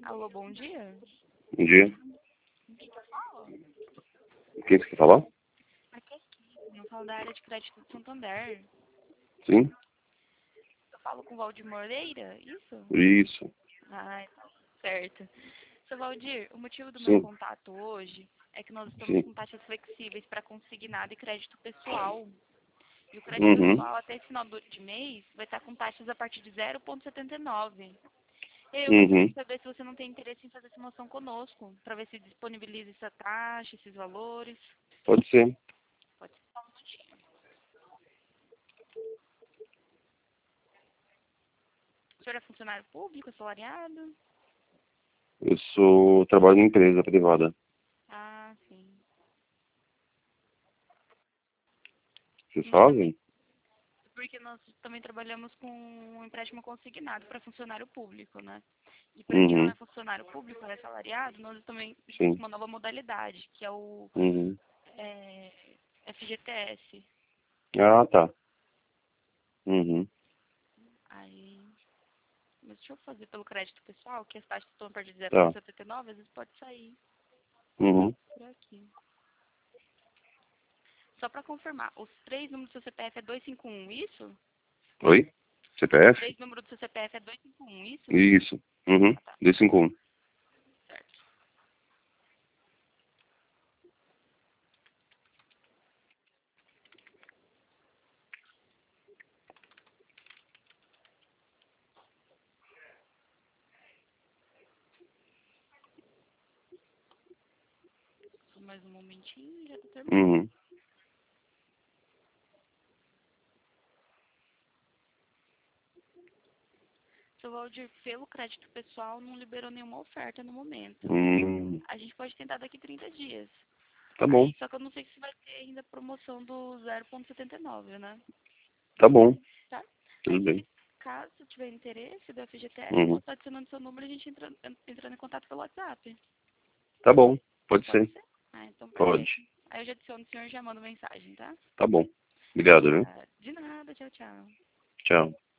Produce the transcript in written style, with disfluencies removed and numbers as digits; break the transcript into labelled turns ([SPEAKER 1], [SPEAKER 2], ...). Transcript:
[SPEAKER 1] Alô, bom dia.
[SPEAKER 2] Bom dia.
[SPEAKER 1] Quem que fala?
[SPEAKER 2] Quem você quer falar?
[SPEAKER 1] Aqui é Kim, eu falo da área de crédito do Santander.
[SPEAKER 2] Sim?
[SPEAKER 1] Eu falo com o Valdir Moreira, isso?
[SPEAKER 2] Isso.
[SPEAKER 1] Ah, certo. Seu Valdir, o motivo do meu
[SPEAKER 2] Sim.
[SPEAKER 1] contato hoje é que nós estamos
[SPEAKER 2] Sim.
[SPEAKER 1] com taxas flexíveis para consignado e crédito pessoal. E o crédito
[SPEAKER 2] Uhum.
[SPEAKER 1] pessoal até final de mês vai estar com taxas a partir de 0,79. Eu gostaria
[SPEAKER 2] Uhum.
[SPEAKER 1] de saber se você não tem interesse em fazer simulação conosco, para ver se disponibiliza essa taxa, esses valores.
[SPEAKER 2] Pode ser.
[SPEAKER 1] Pode ser só um minutinho. O senhor é funcionário público, assalariado?
[SPEAKER 2] Trabalho em empresa privada.
[SPEAKER 1] Ah, sim.
[SPEAKER 2] Vocês
[SPEAKER 1] Nós também,
[SPEAKER 2] fazem?
[SPEAKER 1] porque nós também trabalhamos com um empréstimo consignado para funcionário público, né? E para quem não
[SPEAKER 2] Uhum.
[SPEAKER 1] é funcionário público, é assalariado, nós também estamos
[SPEAKER 2] Sim.
[SPEAKER 1] com uma nova modalidade, que é o
[SPEAKER 2] Uhum.
[SPEAKER 1] é, FGTS.
[SPEAKER 2] Ah, tá. Uhum.
[SPEAKER 1] Aí, mas deixa eu fazer pelo crédito pessoal, que as taxas estão a partir de
[SPEAKER 2] Tá.
[SPEAKER 1] 0,79, às vezes pode sair
[SPEAKER 2] Uhum.
[SPEAKER 1] por aqui. Só para confirmar, os três números do seu CPF é 251, isso?
[SPEAKER 2] Oi?
[SPEAKER 1] Os
[SPEAKER 2] CPF?
[SPEAKER 1] três números do seu CPF é 251, isso?
[SPEAKER 2] Isso. Uhum.
[SPEAKER 1] Ah, tá,
[SPEAKER 2] 251.
[SPEAKER 1] certo. Só mais um momentinho e já tô terminando.
[SPEAKER 2] Uhum.
[SPEAKER 1] Seu Valdir, pelo crédito pessoal, não liberou nenhuma oferta no momento. A gente pode tentar daqui 30 dias.
[SPEAKER 2] Tá bom.
[SPEAKER 1] Aí, só que eu não sei se vai ter ainda promoção do 0,79, né?
[SPEAKER 2] Tá bom.
[SPEAKER 1] Tá?
[SPEAKER 2] Tudo
[SPEAKER 1] Aí,
[SPEAKER 2] bem.
[SPEAKER 1] se caso tiver interesse do FGTS, eu
[SPEAKER 2] Uhum.
[SPEAKER 1] posso estar adicionando seu número e a gente entrando em contato pelo WhatsApp.
[SPEAKER 2] Tá bom. Pode
[SPEAKER 1] Pode
[SPEAKER 2] ser.
[SPEAKER 1] ser? Ah, então
[SPEAKER 2] Pode.
[SPEAKER 1] perfeito. Aí eu já adiciono o senhor e já mando mensagem, tá?
[SPEAKER 2] Tá bom. Obrigado, viu?
[SPEAKER 1] Ah, de nada, tchau, tchau.
[SPEAKER 2] Tchau.